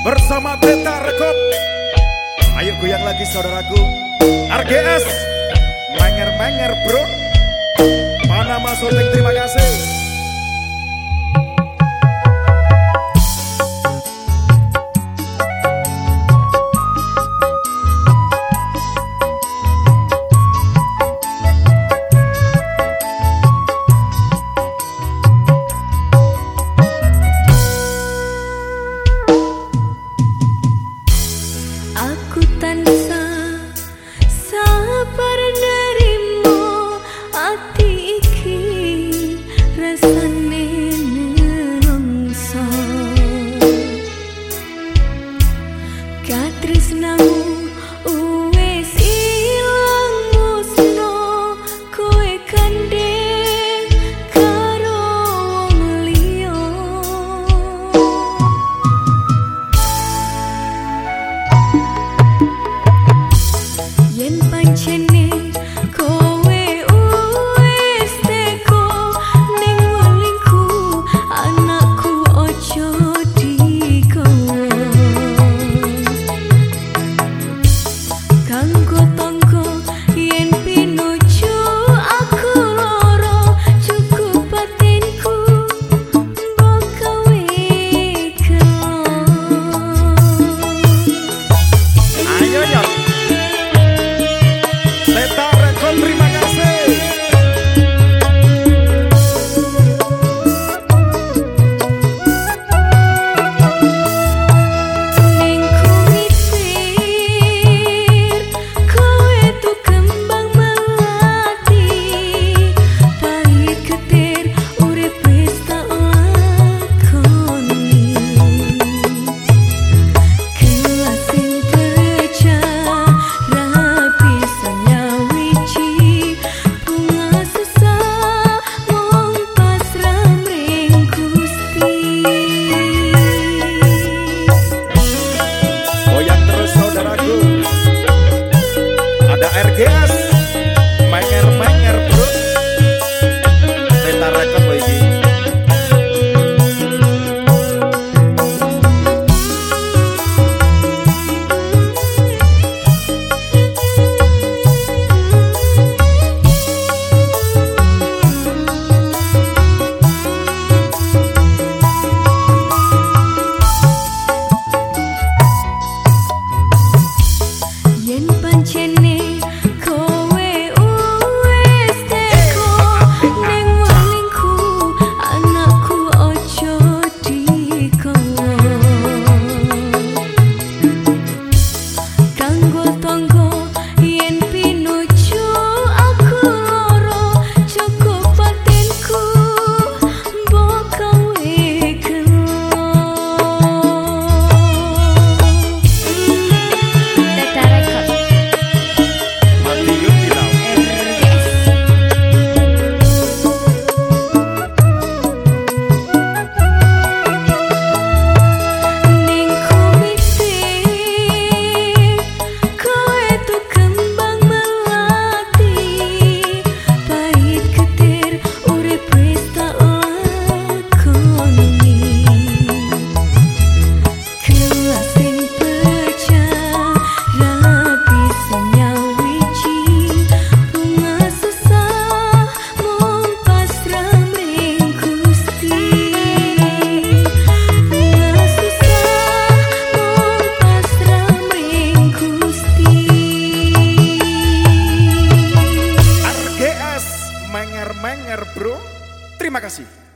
bersama Beta Rekod. Ayo goyang lagi saudaraku. RGS menger-menger bro. Panama Shooting, terima kasih. Aku tansah sabar nrimo ati iki rasane nelongso katresnamu wis ilang musno kowe kandheng karo wong liya. Yen pancene kowe wis teko ning welingku, anakku ojo digowo. Kanggo tangga yen pinuju aku lara, cukup batinku mbok kowe kelo. Ayo ya Beta Rekod, terima kasih. Ning kumitir kowe tuh kembang melati, pahit getir urip wis tak lakoni. Kelas sing kerja rapi sanyawiji, bunga susah mung pasrah mring Gusti. Goyang terus saudaraku. Ada RGS menger-menger bro. Beta Rekod lagi. Yen pancene kowe wis teko ning welingku, anakku ojo digowo. Kanggo tangga yen pinuju aku lara, cukup batinku mbok kowe kelo. Beta Rekod Madiun Bilau. RGS. Ning kumitir kowe tuh kembang melati, pahit getir urip wis tak lakoni. Kelas sing pecah rapi sanyawiji, bunga susah mung pasrah mring Gusti. Bunga susah mung pasrah mring Gusti. RGS menger-menger bro. Terima kasih.